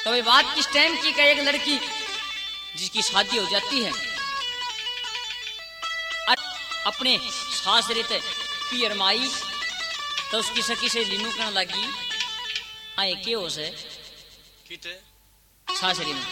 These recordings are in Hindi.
तो भाई बात किस टाइम की का एक लड़की जिसकी शादी हो जाती है अपने सासरे ते पियर माई तो उसकी सखी से लीनू कहने लगी आए के हो से सासरे में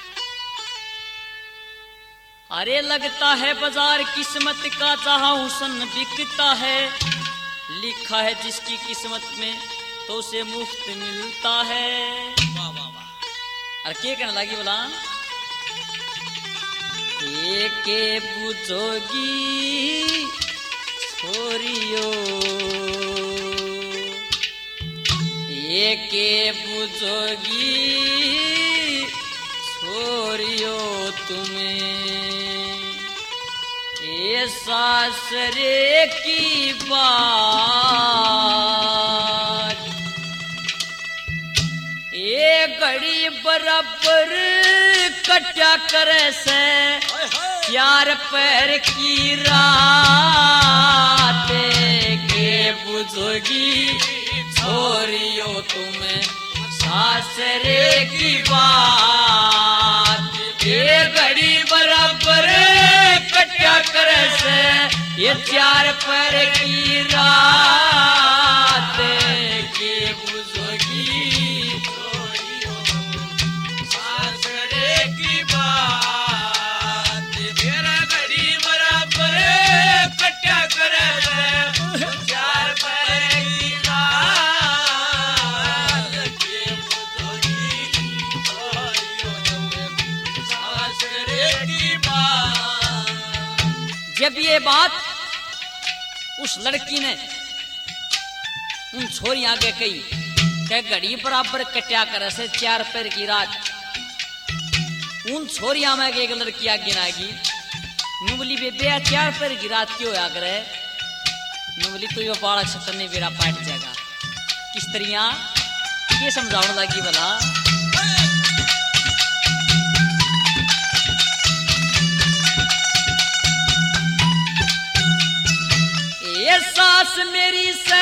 अरे लगता है बाजार किस्मत का जहां हुसन बिकता है लिखा है जिसकी किस्मत में तो उसे मुफ्त मिलता है। वाह वाह वाह। अरे के कहने लगी बोला के बुझोगी छोरियो के बुझोगी छोरियो तुम्हें ये सासरे की बात ये घड़ी बराबर कट्या करे से प्यार पैर की रात के बुझोगी छोरियो तुम्हें सासरे की बात ये घड़ी बराबर कट्या करे से ये प्यार पैर की रात के बुझोगी छोरियो सासरे की बात जब ये बात उस लड़की ने उन छोरी आगे कही कि घड़ी बराबर कट्या करे से चार पैर की रात उन छोरिया में एक लड़की आगे नागी नुबली बेबे चार पैर की रात क्यों आ करे नुबली तो ये बालक छतर ने बेड़ा पाट जाएगा किस तरिया ये समझाने लगी भला ये सास मेरी से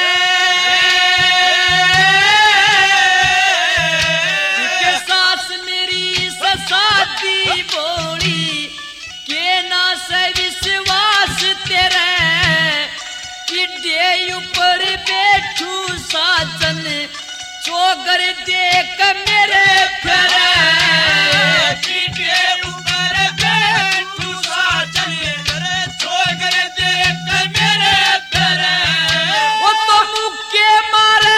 सास मेरी ससादी बोली के ना से विश्वास तेरे किडे ऊपर बैठू साजन चोगर देख मेरे फेरे किडे ऊपर बैठू साजन चोगर देख मेरे वो तो मुक्के मारे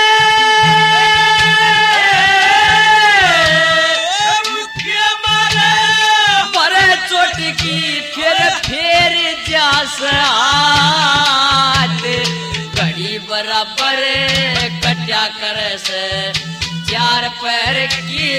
परे चोट की फिर जास घड़ी बराबर कट्या करे से चार पैर की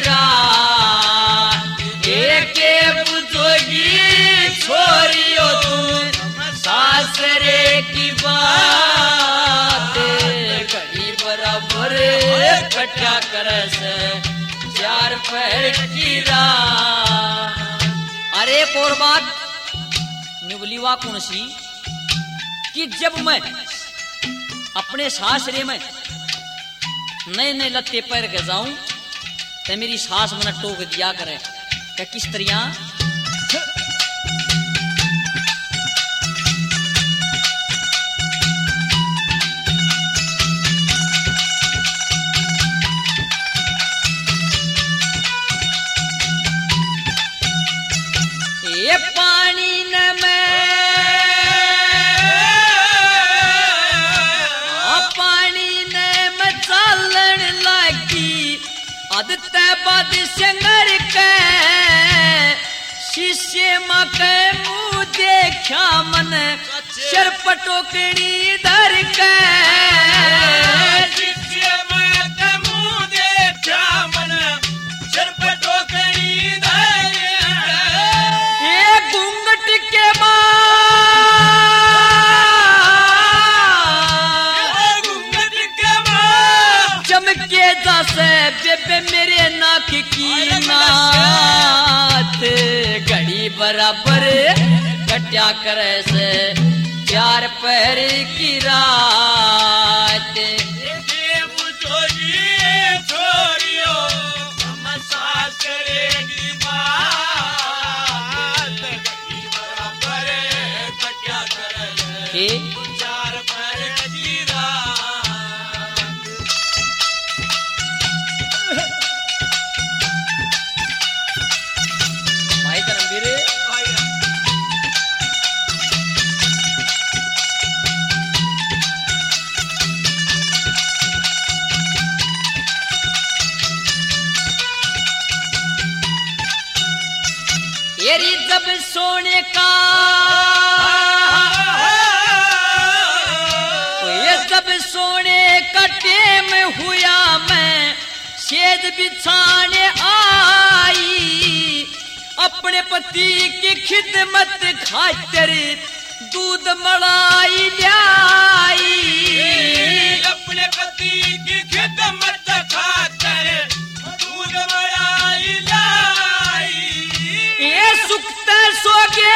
रात एक बुझोगी छोरियो तुम सासरे की बात घड़ी बराबर कट्या करे से चार पैर की रात। अरे और बात निबलीवा कौन सी कि जब मैं अपने सासरे में नए नए लत्ते पैर के जाऊं तो मेरी सास मना टोक दिया करे कि किस तरह ये पानी न में चालन लगी अदत बद संगर के शिष्य मके मुँह देखा मन सिर पटोकड़ी धर के शिष्य मके मुँह देखा मन सिर पटोकड़ी धर ये घूंघट के चमके जैसे बेबे मेरे नाक की नात घड़ी बराबर कट्या करे से चार पैर की रात जब सोने का ये जब सोने का टेम हुआ मैं सेज बिछाने आई अपने पति की खिदमत खातिर दूध मलाई लाई अपने पति की खिदमत खातिर दूध मलाई लाई ये सुखते सोगे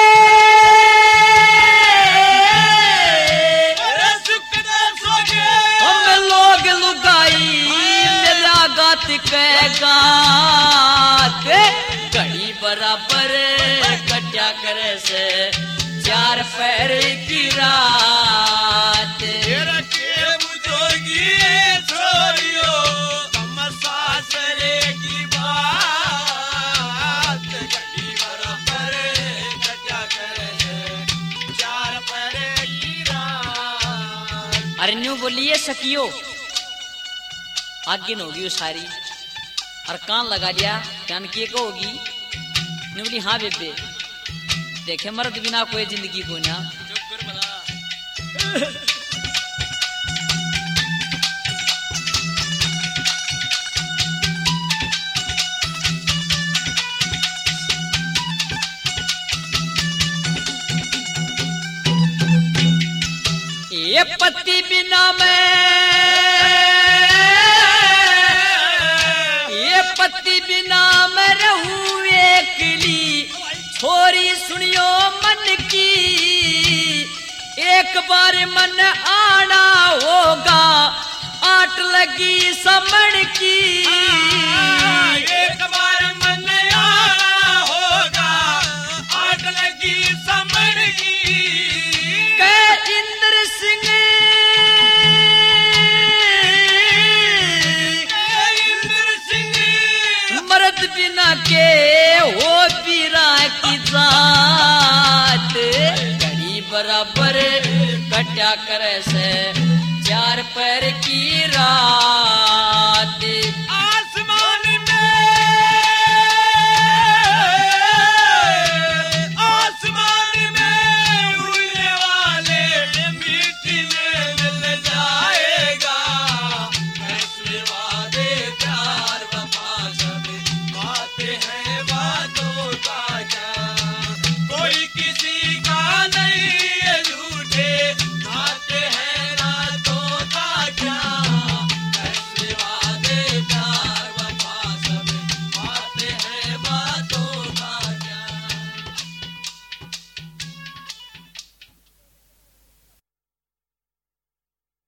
हम लोग लुगाई मिला गात के गात घड़ी बराबर कट्या करे से चार पैर की रात छोड़ियो सासरे की बात घड़ी बराबर कट्या करे चार पैर की रात। अरे न्यू बोलिए सकियो आगे न होगी वो सारी और कान लगा दिया कान की को होगी न्यू बोली हाँ बेबे देखे मर्द बिना कोई जिंदगी को ना ये पति बिना मैं रहूं एकली छोरी सुनियो मन की एक बार मन आना होगा आट लगी समण की एक बार मन आना होगा आट लगी समण की इंद्र सिंह मर्द बिना के हो पीरा की जात घड़ी बराबर कट्या करे से चार पैर